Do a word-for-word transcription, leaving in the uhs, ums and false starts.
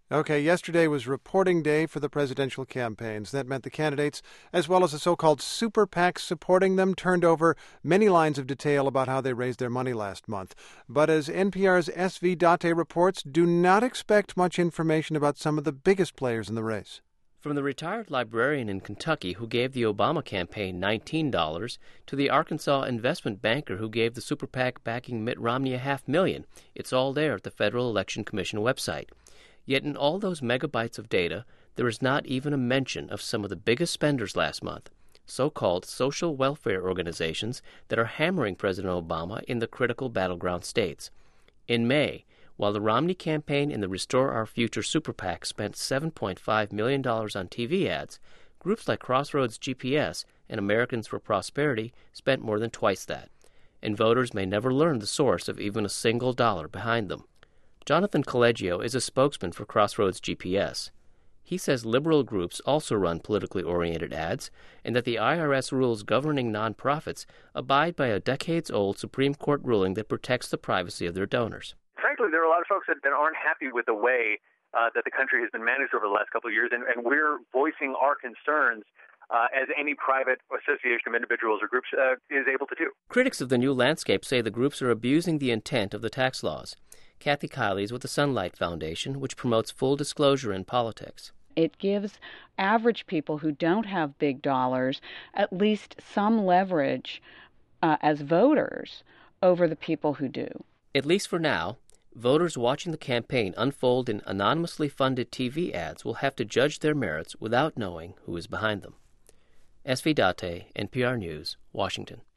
Okay, yesterday was reporting day for the presidential campaigns. That meant the candidates, as well as the so-called super PACs supporting them, turned over many lines of detail about how they raised their money last month. But as N P R's S V Date reports, do not expect much information about some of the biggest players in the race. From the retired librarian in Kentucky who gave the Obama campaign nineteen dollars to the Arkansas investment banker who gave the super PAC backing Mitt Romney a half million, it's all there at the Federal Election Commission website. Yet in all those megabytes of data, there is not even a mention of some of the biggest spenders last month, so-called social welfare organizations that are hammering President Obama in the critical battleground states. In May, while the Romney campaign and the Restore Our Future super PAC spent seven point five million dollars on T V ads, groups like Crossroads G P S and Americans for Prosperity spent more than twice that, and voters may never learn the source of even a single dollar behind them. Jonathan Collegio is a spokesman for Crossroads G P S. He says liberal groups also run politically oriented ads and that the I R S rules governing nonprofits abide by a decades-old Supreme Court ruling that protects the privacy of their donors. Frankly, there are a lot of folks that, that aren't happy with the way uh, that the country has been managed over the last couple of years, and, and we're voicing our concerns uh, as any private association of individuals or groups uh, is able to do. Critics of the new landscape say the groups are abusing the intent of the tax laws. Kathy Kiley is with the Sunlight Foundation, which promotes full disclosure in politics. It gives average people who don't have big dollars at least some leverage uh, as voters over the people who do. At least for now, voters watching the campaign unfold in anonymously funded T V ads will have to judge their merits without knowing who is behind them. S V Date, N P R News, Washington.